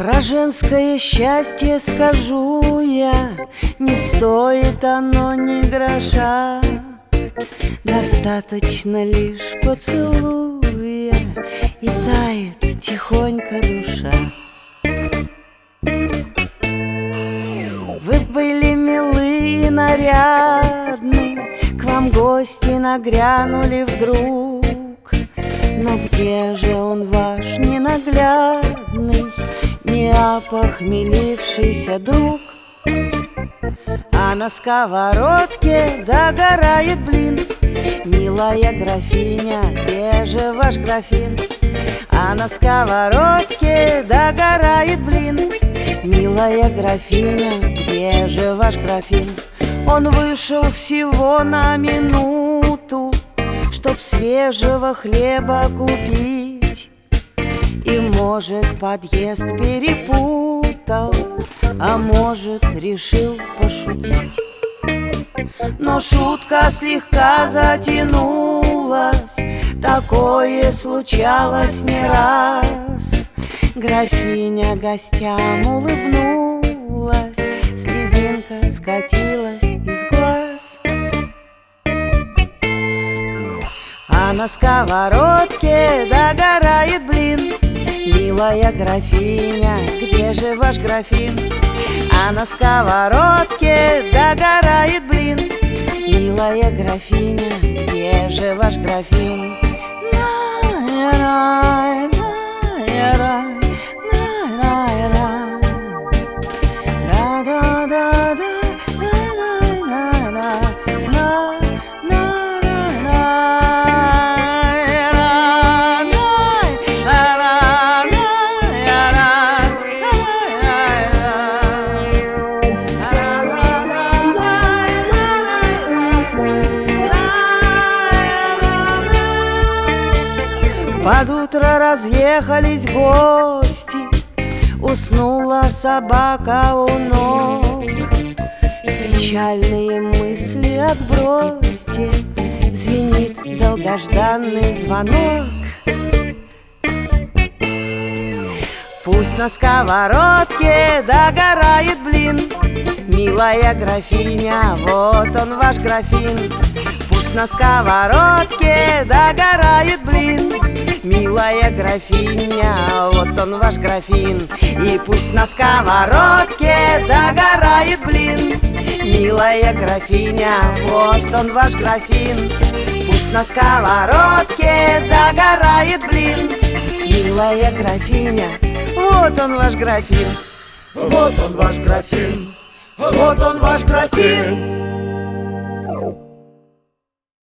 Про женское счастье скажу я, не стоит оно ни гроша. Достаточно лишь поцелуя, и тает тихонько душа. Вы были милы и нарядны, к вам гости нагрянули вдруг. Но где же он ваш ненаглядный, не опохмелившийся друг? А на сковородке догорает блин. Милая графиня, где же ваш графин? А на сковородке догорает блин. Милая графиня, где же ваш графин? Он вышел всего на минуту, чтоб свежего хлеба купить. И, может, подъезд перепутал, а может, решил пошутить. Но шутка слегка затянулась, такое случалось не раз. Графиня гостям улыбнулась, слезинка скатилась из глаз. А на сковородке догорает блин. Милая графиня, где же ваш графин? А на сковородке догорает блин. Милая графиня, где же ваш графин? Под утро разъехались гости, уснула собака у ног. Печальные мысли отбросьте, звенит долгожданный звонок. Пусть на сковородке догорает блин. Милая графиня, вот он ваш графин. Пусть на сковородке догорает блин. Милая графиня, вот он ваш графин. И пусть на сковородке догорает блин. Милая графиня, вот он ваш графин. Пусть на сковородке догорает блин. Милая графиня, вот он ваш графин. Вот он ваш графин, вот он ваш графин.